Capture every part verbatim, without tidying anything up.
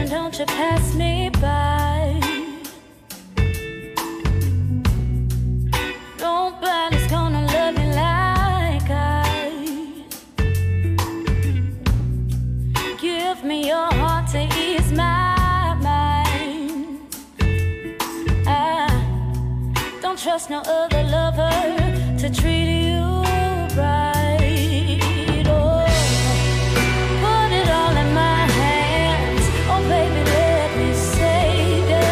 don't you pass me by. Nobody's gonna love you like I. Give me your heart to ease my mind. I don't trust no other lover to treat you right. Oh, put it all in my hands. Oh, baby, let me save you.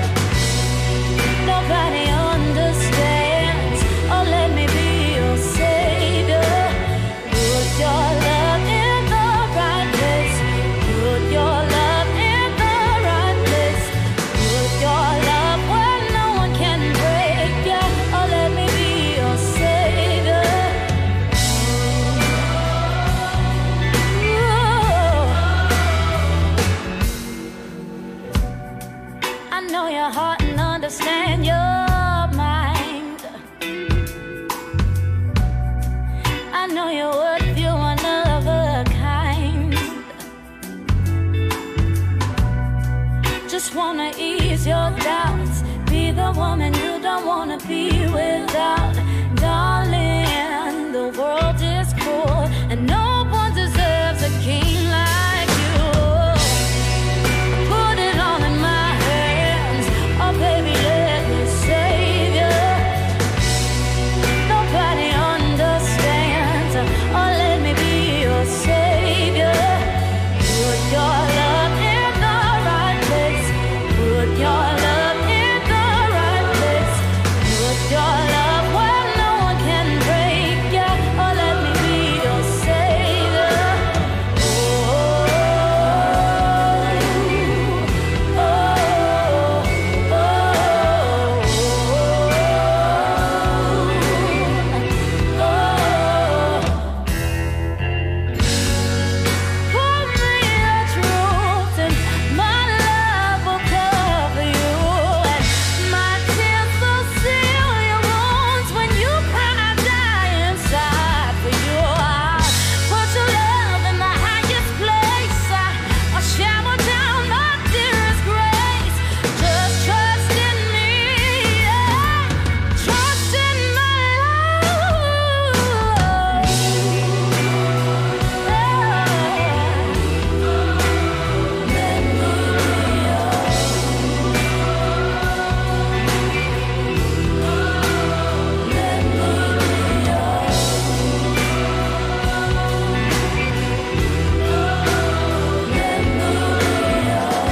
Nobody understands. Oh, let me be your savior. Put your love in the right place. Put your love in the right place. Put your love where no one can break you. Oh, let me be your savior. Ooh. I know your heart and understand your mind. I know you're worth you one of a kind. Just wanna ease your doubts. Be the woman you don't wanna be without. Darling, the world is cruel and no one deserves a king like you. Put it all in my hands. Oh, baby, let me save you. Nobody understands. Oh, let me be your savior. Put your love in the right place. Put your love in the right place. Put your love where no one can break you. Oh, let me be your savior. Oh, oh, oh, oh, oh. Put me the truth and my love will cover you. And my tears will seal your wounds when you cry, I die inside for you. I'll put your love in the highest place. I- I'll shower down my dearest grace. Just trust in me, yeah. Trust in my love. Let me be yours. Let me be yours. Let me be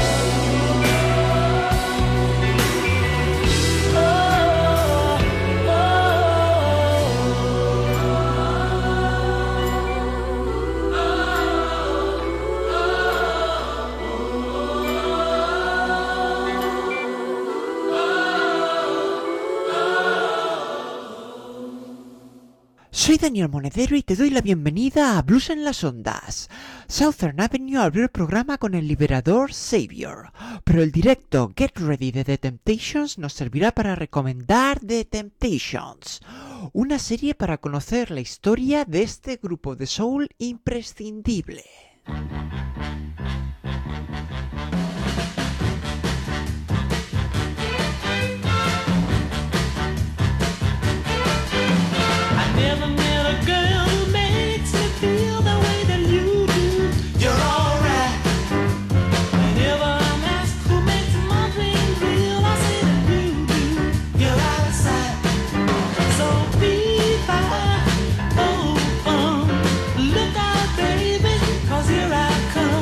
Soy Daniel Monedero y te doy la bienvenida a Blues en las Ondas. Southern Avenue abrió el programa con el liberador Savior, pero el directo Get Ready de The Temptations nos servirá para recomendar The Temptations, una serie para conocer la historia de este grupo de soul imprescindible. I never met a girl who makes me feel the way that you do. You're alright. Whenever I'm asked who makes my dreams real, I say that you do. You're out of sight. So be fine. Oh, um, look out, baby, 'cause here I come.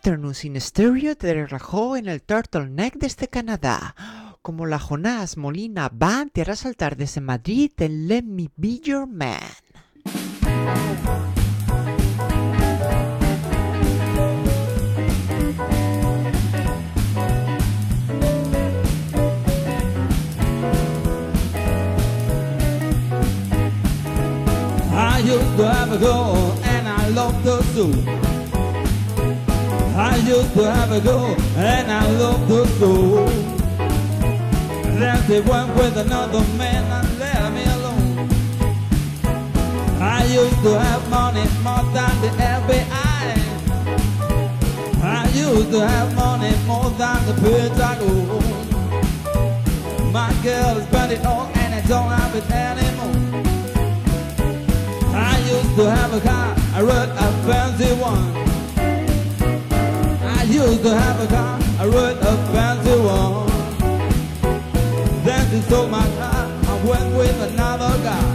Afternoons in Stereo te relajó en el Turtleneck desde Canadá, como la Jonás Molina Band te hará saltar desde Madrid en Let Me Be Your Man. I used to have a girl and I loved her so. I used to have a girl and I loved her so. Then she went with another man and left me alone. I used to have money more than the F B I. I used to have money more than the Pentagon. My girl spent it all and I don't have it anymore. I used to have a car, I rode a fancy one. I used to have a car, I rode a fancy one. Then she sold my car, I went with another guy.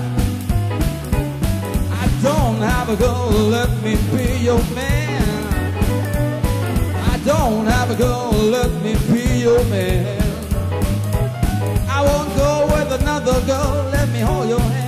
I don't have a girl, let me be your man. I don't have a girl, let me be your man. I won't go with another girl, let me hold your hand.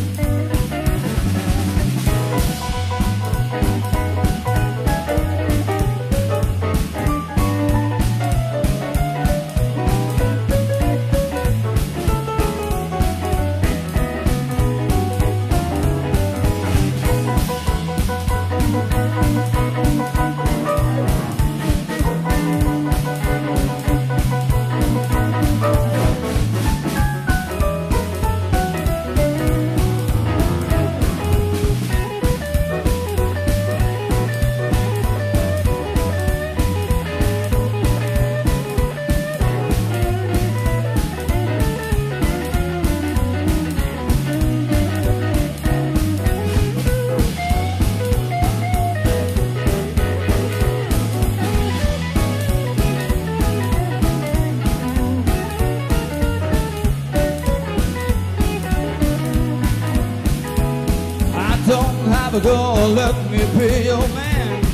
have a girl, let me be your man.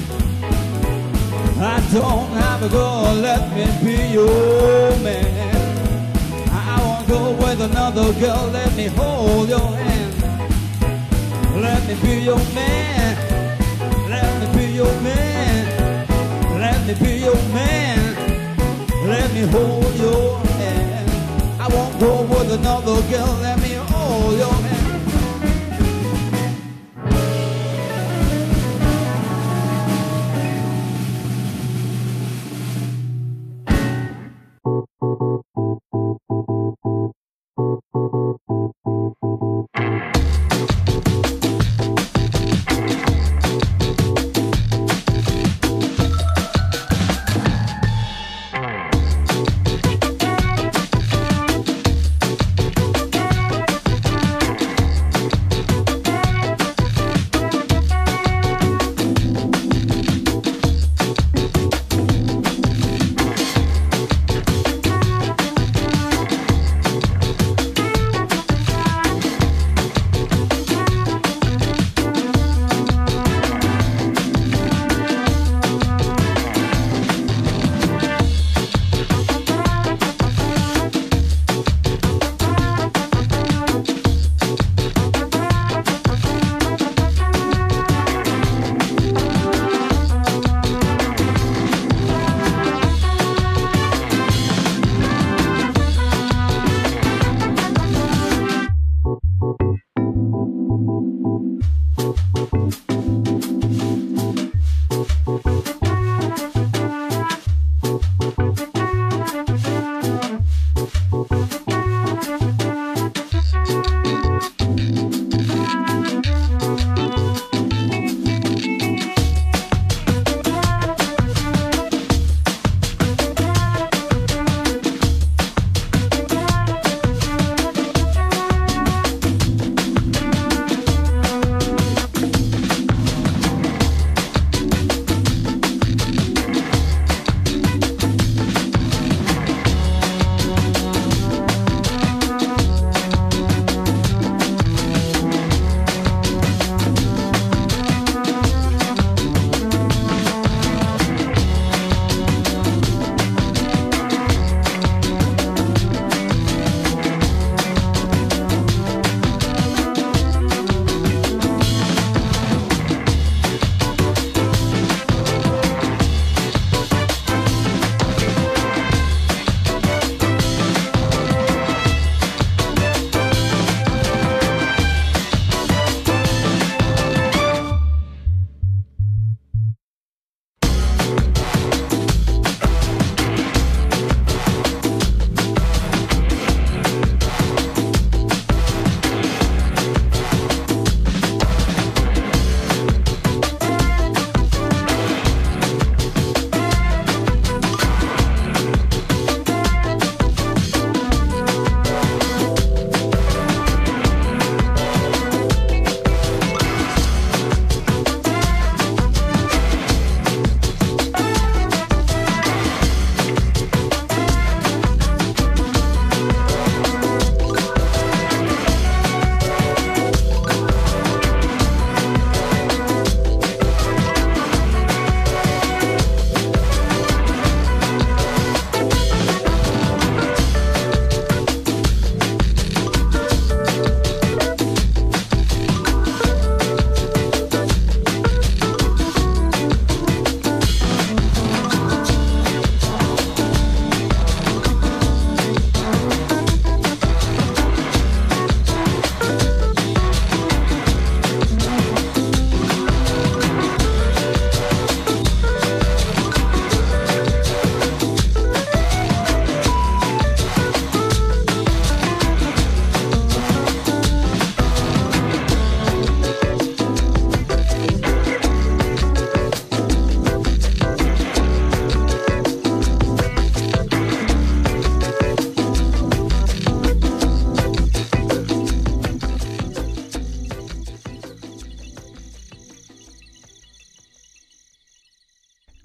I don't have a girl, let me be your man. I won't go with another girl, let me hold your hand. Let me be your man. Let me be your man. Let me be your man. Let me hold your hand. I won't go with another girl, let me hold your hand.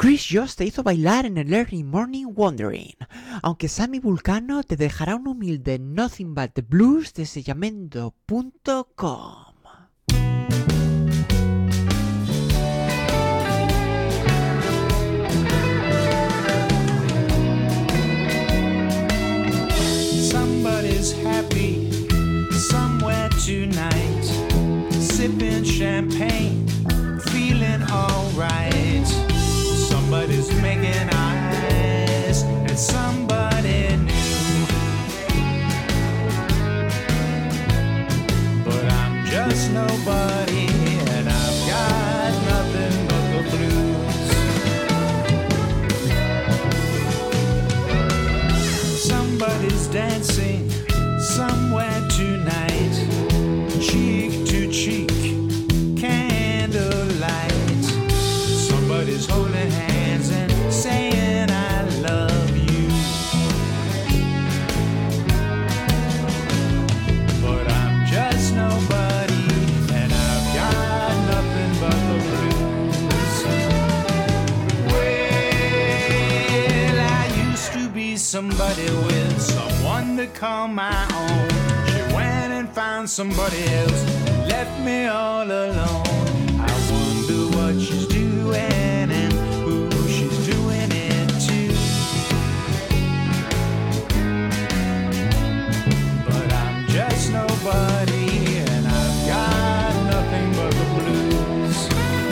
Chris Joss te hizo bailar en el Early Morning Wandering, aunque Sammy Vulcano te dejará un humilde Nothing But the Blues desde llamendo punto com. Somebody's happy somewhere tonight, sipping champagne, feeling alright. Somebody's making eyes at somebody new, but I'm just nobody and I've got nothing but the blues. Somebody's dancing somewhere tonight, cheek to cheek, candlelight. Somebody's holding hands and saying I love you, but I'm just nobody and I've got nothing but the blues. Well, I used to be somebody with someone to call my own. She went and found somebody else, left me all alone. I wonder what she's doing and who she's doing it to, but I'm just nobody and I've got nothing but the blues.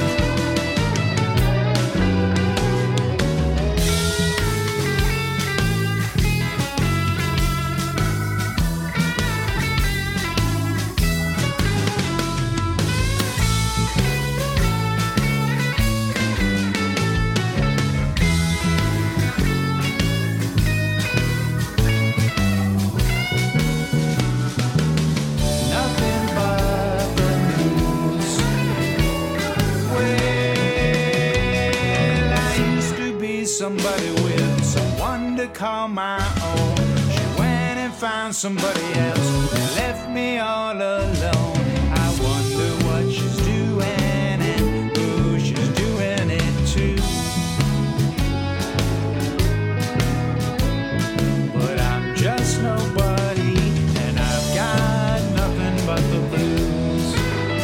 Nothing but the news. Well, I used to be somebody with someone to call my own. She went and found somebody else and left me all alone. I wonder what she's doing and who she's doing it to, but I'm just nobody and I've got nothing but the blues.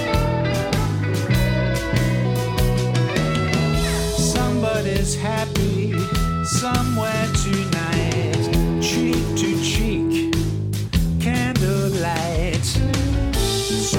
Somebody's happy somewhere tonight, cheek to cheek, candlelight.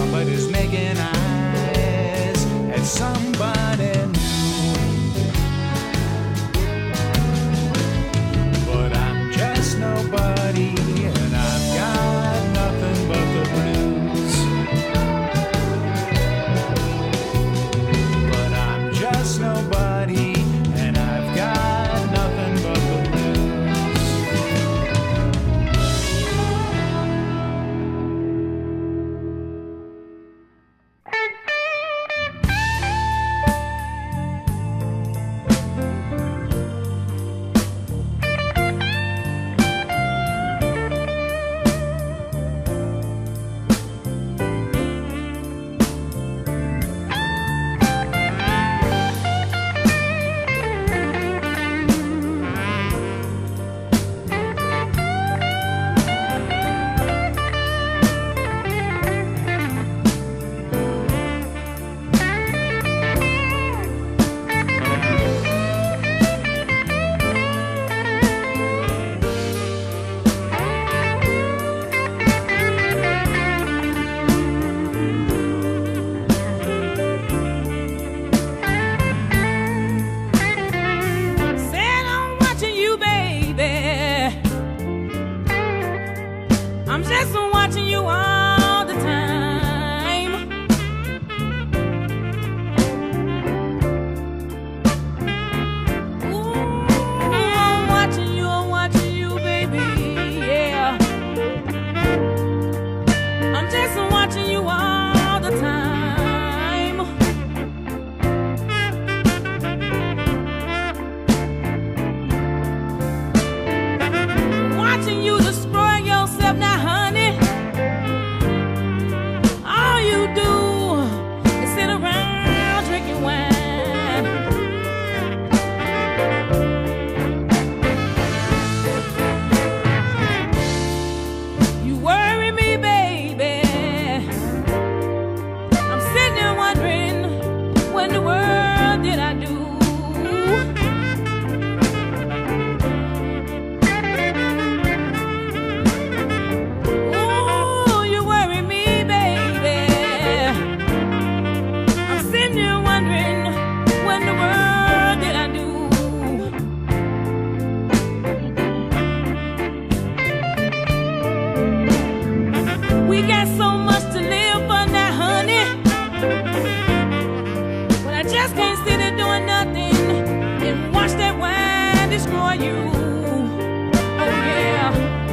destroy you. Oh yeah.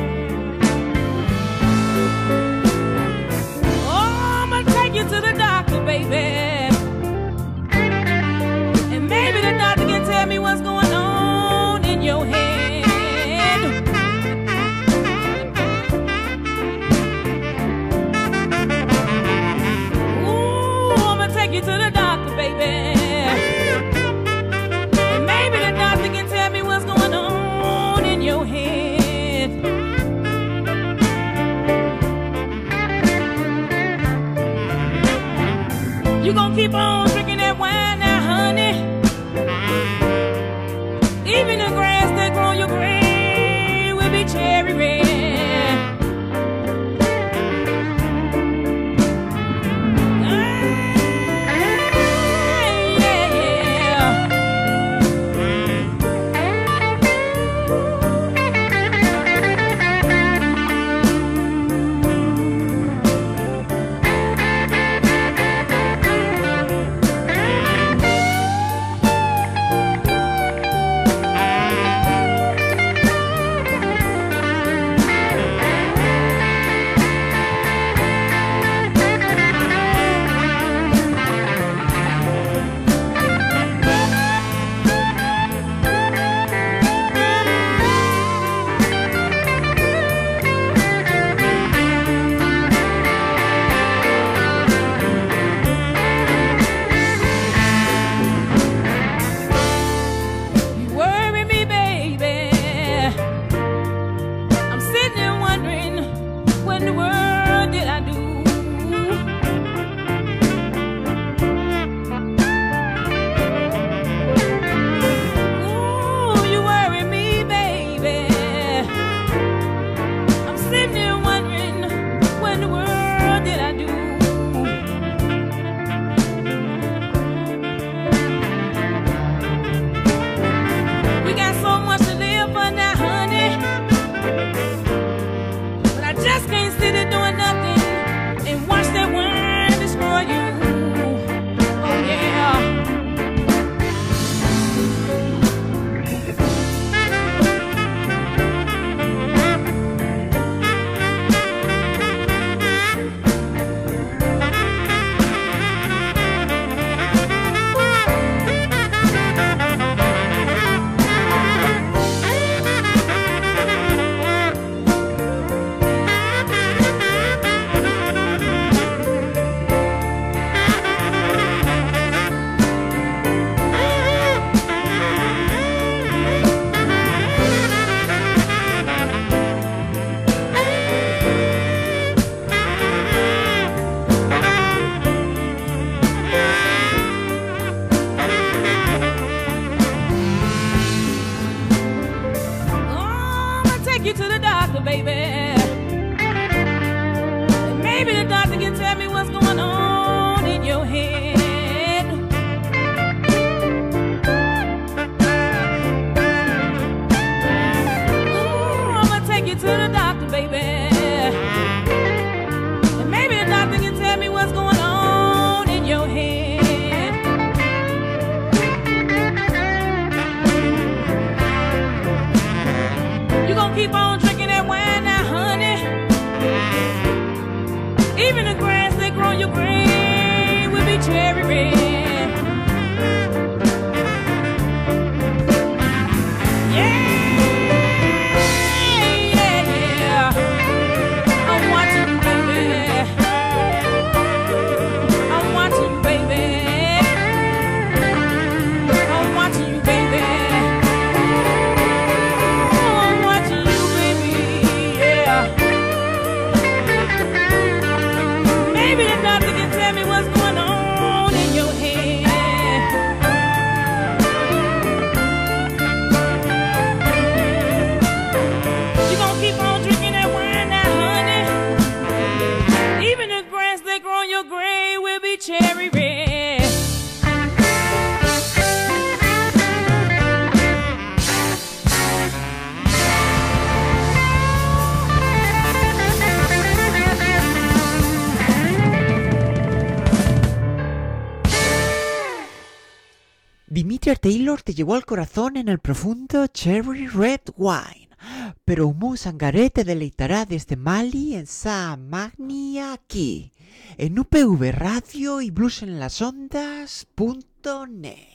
Oh, I'ma take you to the doctor, baby. And maybe the doctor can tell me what's going on in your head. You to the doctor, baby. And maybe the doctor can tell me what's going on in your head. You gonna keep on drinking that wine now, honey. Even the grass that grow on your grave will be cherry red. Keep on drinking that wine now, honey. Even the grass that grow on your grave will be cherry red. Yeah, yeah, yeah. I'm watching you, baby. I'm watching you, baby. I'm watching you, baby. Maybe the doctor can tell me what's going on in your head. Roger Taylor te llevó al corazón en el profundo Cherry Red Wine, pero Humo Sangaré te deleitará desde Mali en Sa Magnia aquí, en U P V Radio y bluesenlasondas punto net.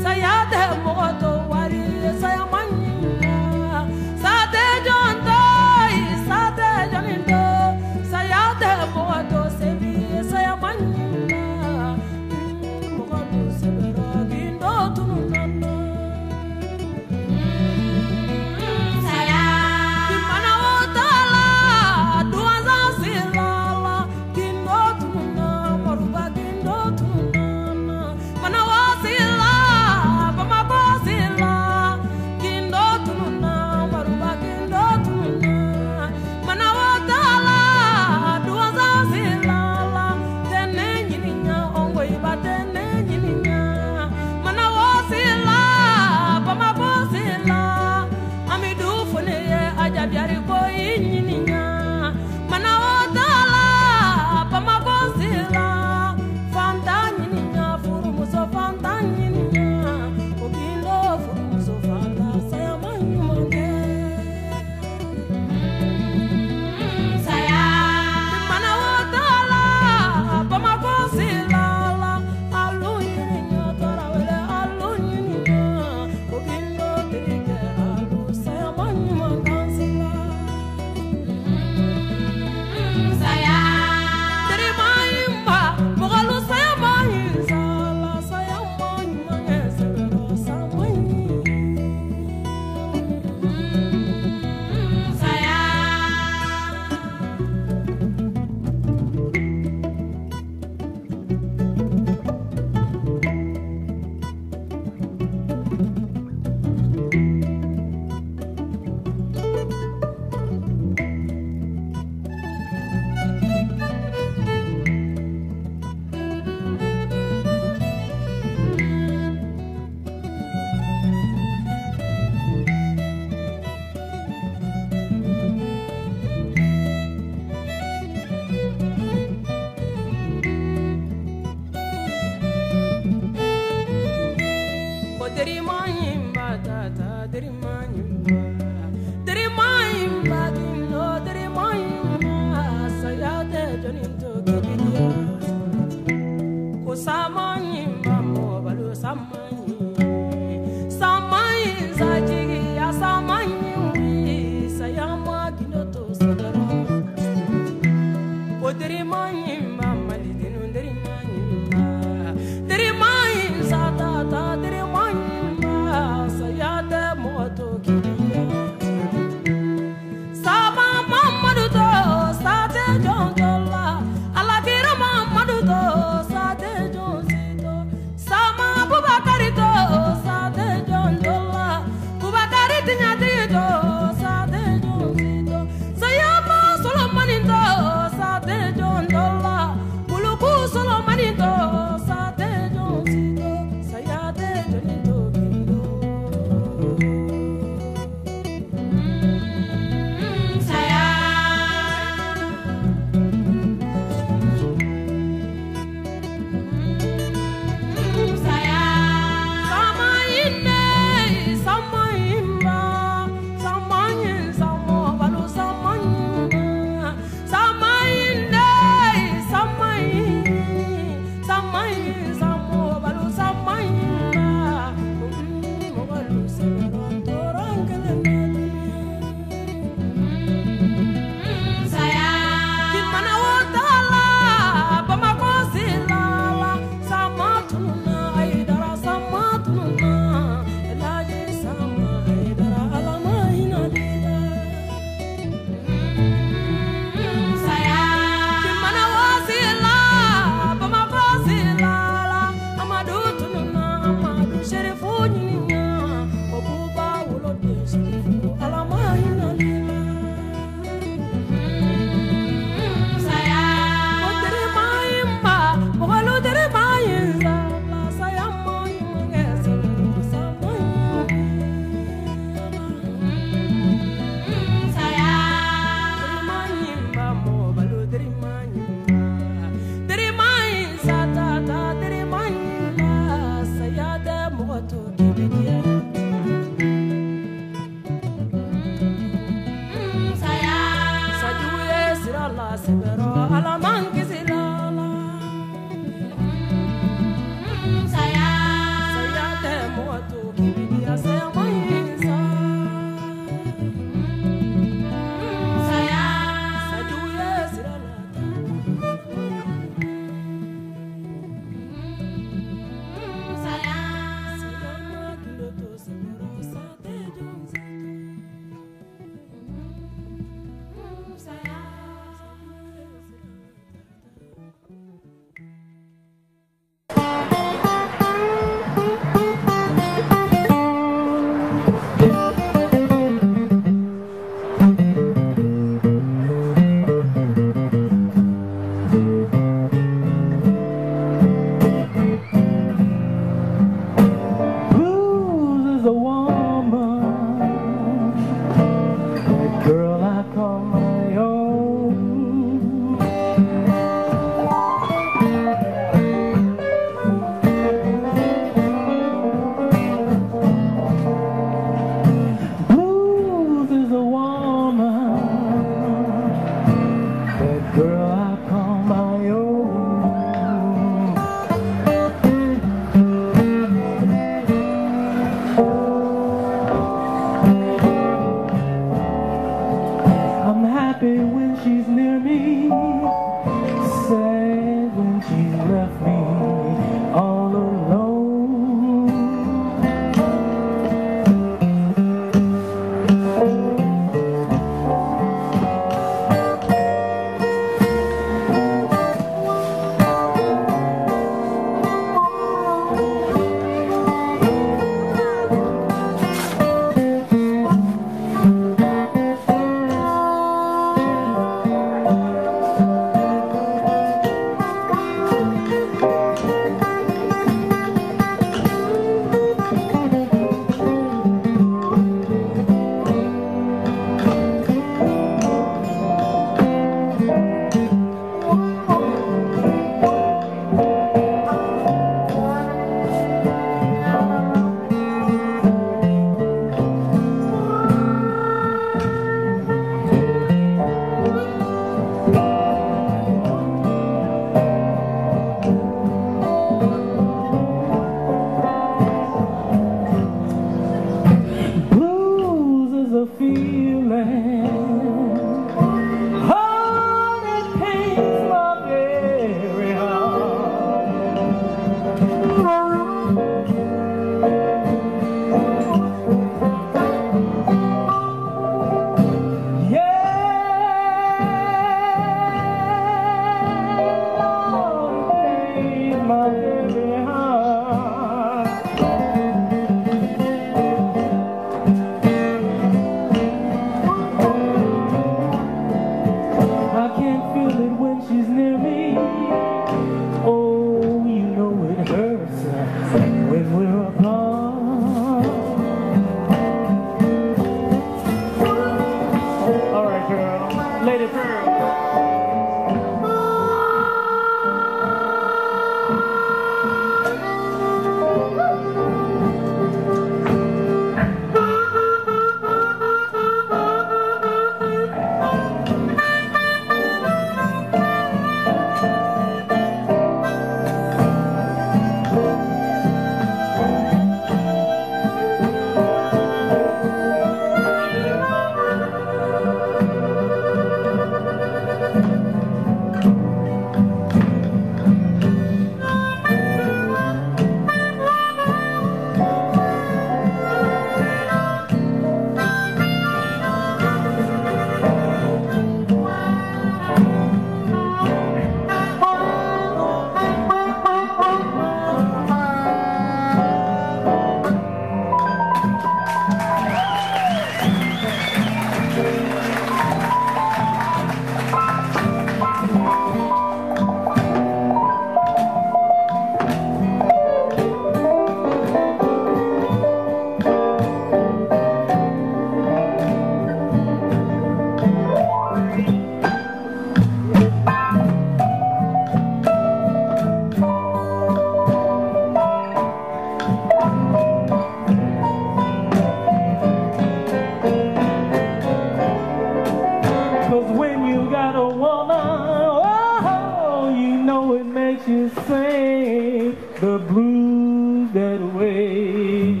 makes you sing the blues that way.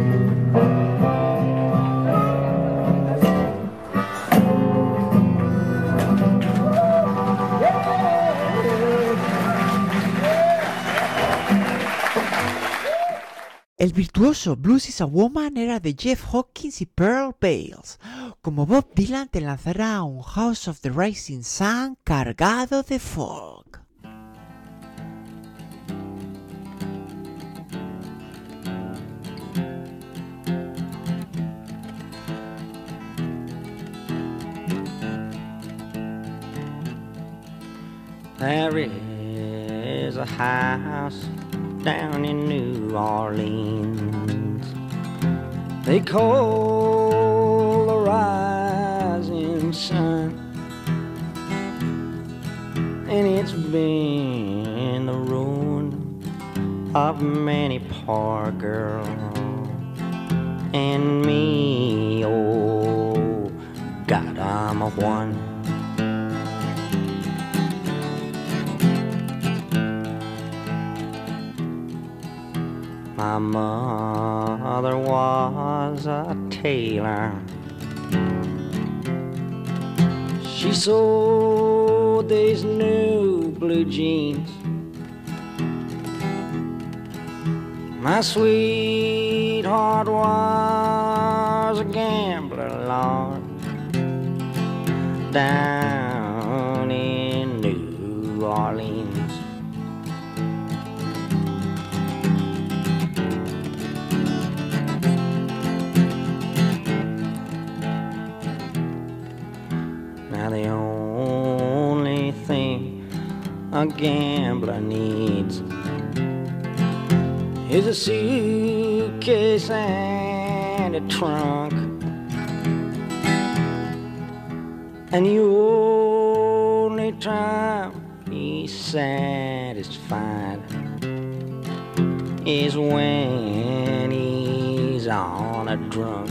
El virtuoso Blues is a Woman era de Jeff Hawkins y Pearl Bales, como Bob Dylan te lanzará un House of the Rising Sun cargado de folk. There is a house down in New Orleans they call the Rising Sun, and it's been the ruin of many poor girls and me. Oh God, I'm a one. My mother was a tailor. She sewed these new blue jeans. My sweetheart was a gambler, Lord, down in New Orleans. Now the only thing a gambler needs is a suitcase and a trunk, and the only time he's satisfied is when he's on a drunk.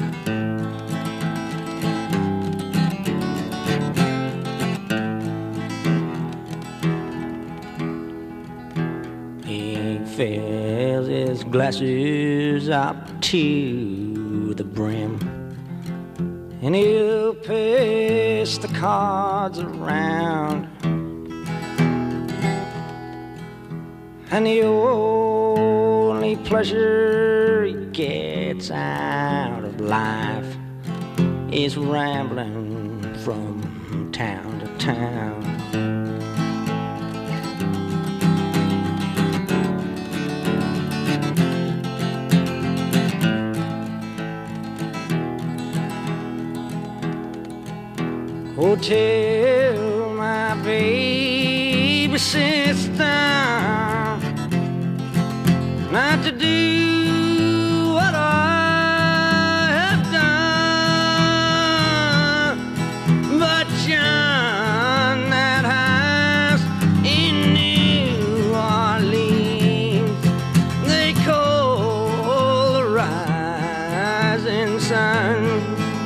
He fills his glasses up to the brim, and he'll pass the cards around, and the only pleasure he gets out of life is rambling from town to town. Oh, tell my baby sister not to do what I have done, but John, that house in New Orleans they call the Rising Sun.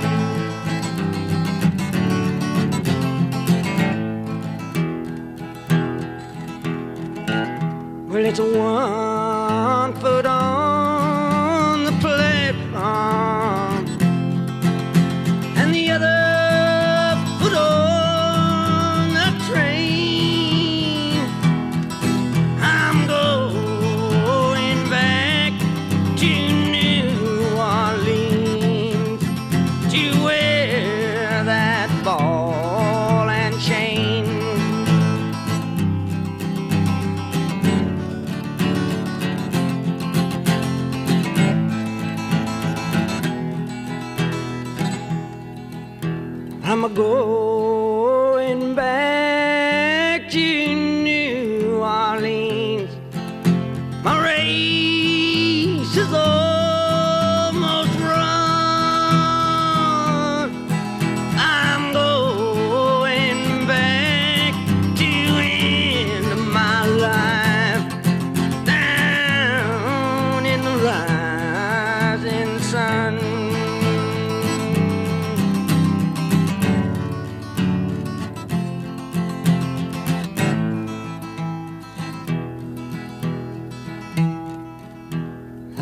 Well, it's one foot on the platform and the other foot on the train. I'm going back to New Orleans to wear that ball and chain.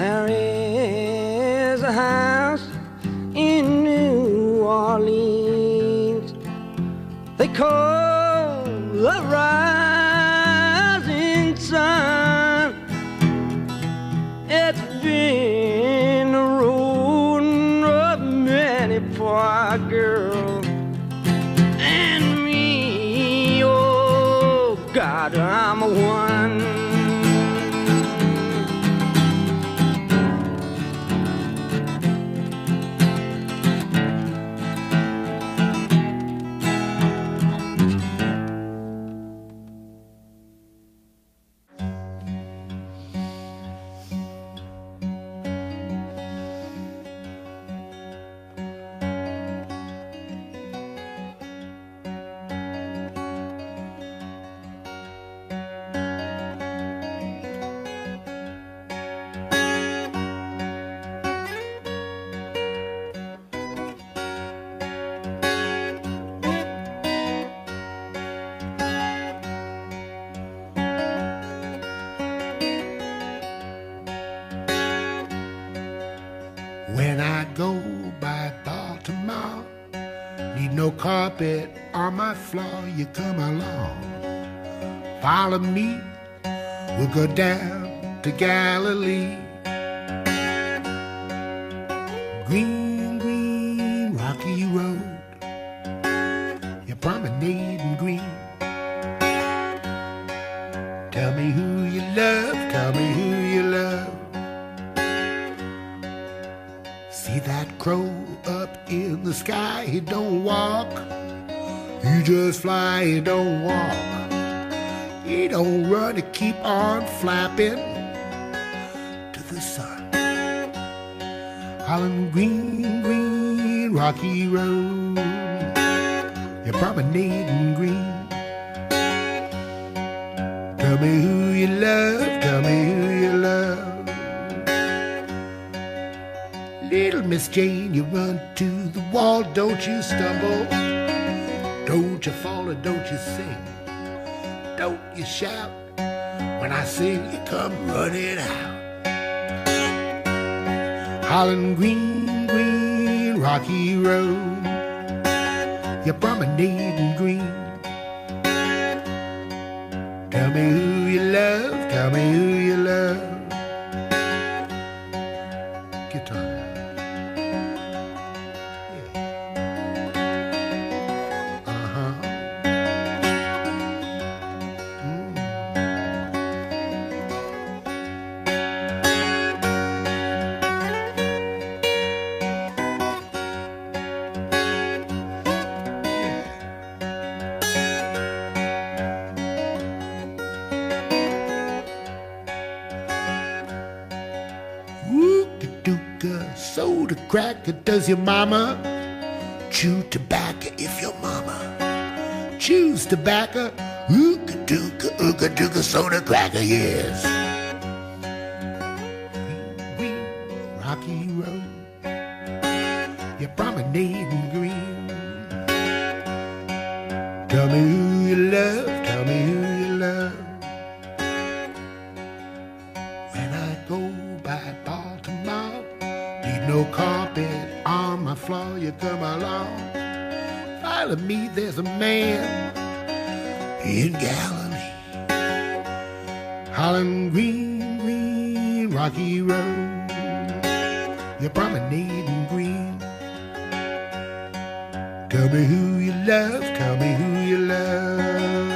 There is a house in New Orleans they call the Rising Sun. It's been a road of many poor girls and me. Oh God, I'm a one. When I go by Baltimore, need no carpet on my floor, you come along. Follow me, we'll go down to Galilee. Green, green, rocky road, you're promenading green. Tell me who you love, tell me who you love. See that crow up in the sky? He don't walk, he just fly, he don't walk. He don't run, he keep on flapping to the sun. Holland green, green, rocky road, you're promenading green. Tell me who you love, tell me who you love. Little Miss Jane, you run to the wall, don't you stumble, don't you fall or don't you sing, don't you shout, when I sing you come running out. Holland green, green, rocky road, you're promenading green. Tell me who you love, tell me who you love. Guitar. Soda cracker, does your mama chew tobacco? If your mama chews tobacco, ooga dooga, ooga dooga, soda cracker, yes. Green, green, rocky road, you're promenading green. Tell me who you love, tell me who you love. When I go by Baltimore, no carpet on my floor, you come along. Follow me, there's a man in Galilee. Holland green, green, rocky road, you're promenading green. Tell me who you love, tell me who you love.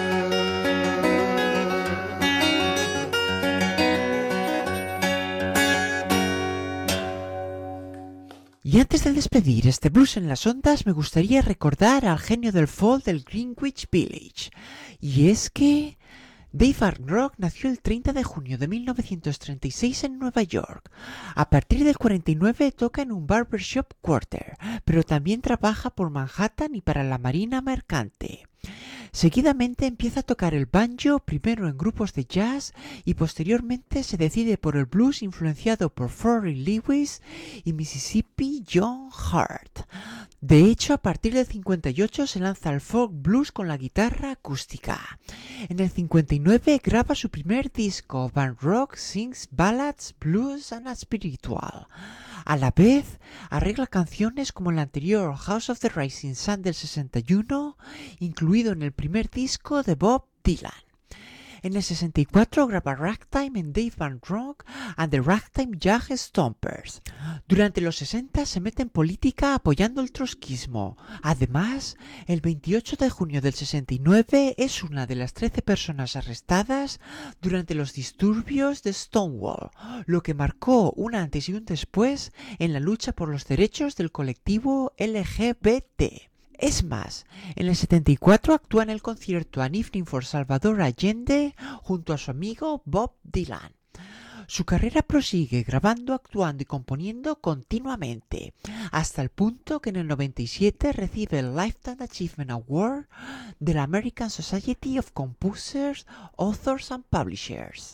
Y antes de despedir este Blues en las Ondas, me gustaría recordar al genio del folk del Greenwich Village. Y es que Dave Arnrock nació el treinta de junio de mil novecientos treinta y seis en Nueva York. A partir del cuarenta y nueve toca en un barbershop quarter, pero también trabaja por Manhattan y para la Marina Mercante. Seguidamente empieza a tocar el banjo, primero en grupos de jazz y posteriormente se decide por el blues influenciado por Pharrell Lewis y Mississippi John Hart. De hecho, a partir del cincuenta y ocho se lanza al folk blues con la guitarra acústica. En el cincuenta y nueve graba su primer disco, Band Rock Sings Ballads, Blues and Spiritual. A la vez, arregla canciones como el anterior House of the Rising Sun del sesenta y uno, incluido en el primer disco de Bob Dylan. En el sesenta y cuatro graba Ragtime en Dave Van Ronk and the Ragtime Jazz Stompers. Durante los sesenta se mete en política apoyando el trotskismo. Además, el veintiocho de junio del sesenta y nueve es una de las trece personas arrestadas durante los disturbios de Stonewall, lo que marcó un antes y un después en la lucha por los derechos del colectivo L G B T. Es más, en el setenta y cuatro actúa en el concierto An Evening for Salvador Allende junto a su amigo Bob Dylan. Su carrera prosigue grabando, actuando y componiendo continuamente, hasta el punto que en el noventa y siete recibe el Lifetime Achievement Award de la American Society of Composers, Authors and Publishers.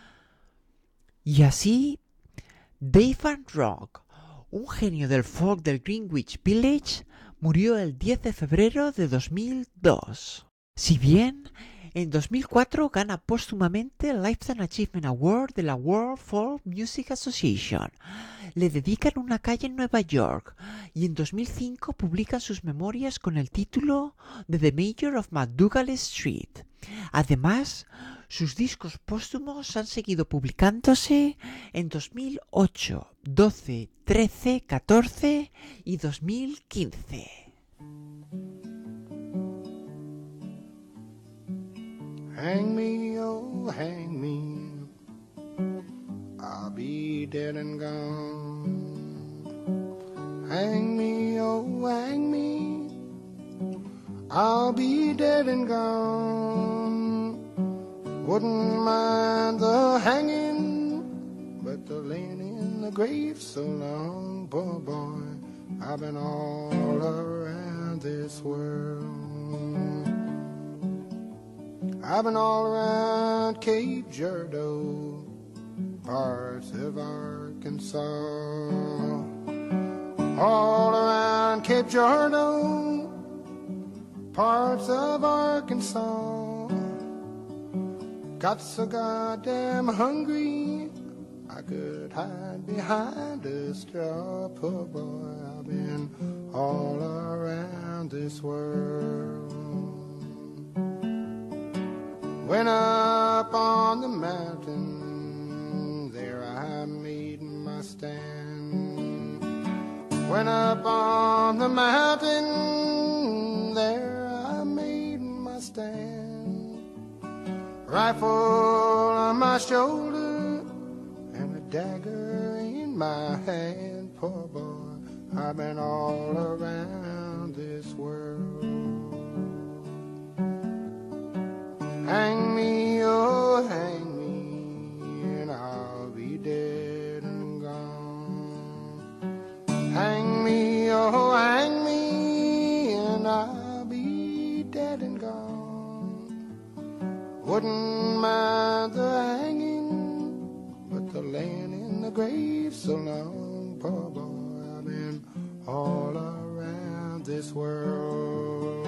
Y así, Dave Van Ronk, un genio del folk del Greenwich Village, murió el diez de febrero de dos mil dos. Si bien, en dos mil cuatro gana póstumamente el Lifetime Achievement Award de la World Folk Music Association. Le dedican una calle en Nueva York y en dos mil cinco publican sus memorias con el título de The Mayor of MacDougall Street. Además, sus discos póstumos han seguido publicándose en dos mil ocho, doce, trece, catorce y dos mil quince. Hang me, oh, hang me, I'll be dead and gone. Hang me, oh, hang me, I'll be dead and gone. Wouldn't mind the hanging, but the laying in the grave so long, poor boy, I've been all around this world. I've been all around Cape Girardeau, parts of Arkansas. All around Cape Girardeau, parts of Arkansas. Got so goddamn hungry, I could hide behind a straw. Poor boy, I've been all around this world. Went up on the mountain, there I made my stand. Went up on the mountain, there I made my stand. Rifle on my shoulder and a dagger in my hand. Poor boy, I've been all around this world. Hang me, oh, hang me, and I'll be dead and gone. Hang me, oh, hang me, and I'll be dead and gone. Wouldn't mind the hanging, but the laying in the grave so long. Poor boy, I've been all around this world.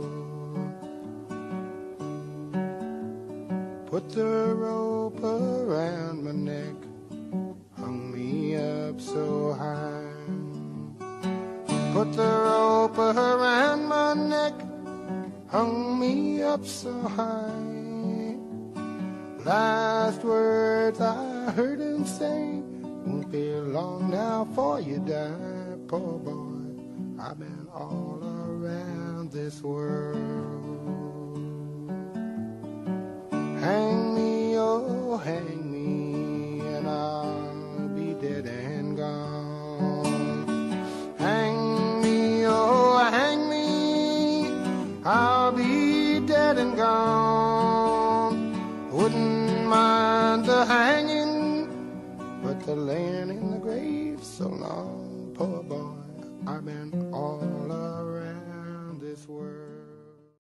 Put the rope around my neck, hung me up so high. Put the rope around my neck, hung me up so high. Last words I heard him say, won't be long now for you die. Poor boy, I've been all around this world. Hang me, oh, hang me, and I'll be dead and gone. Hang me, oh, hang me, I'll be dead and gone. Wouldn't mind the hanging, but the laying in the grave so long. Poor boy, I've been all around this world.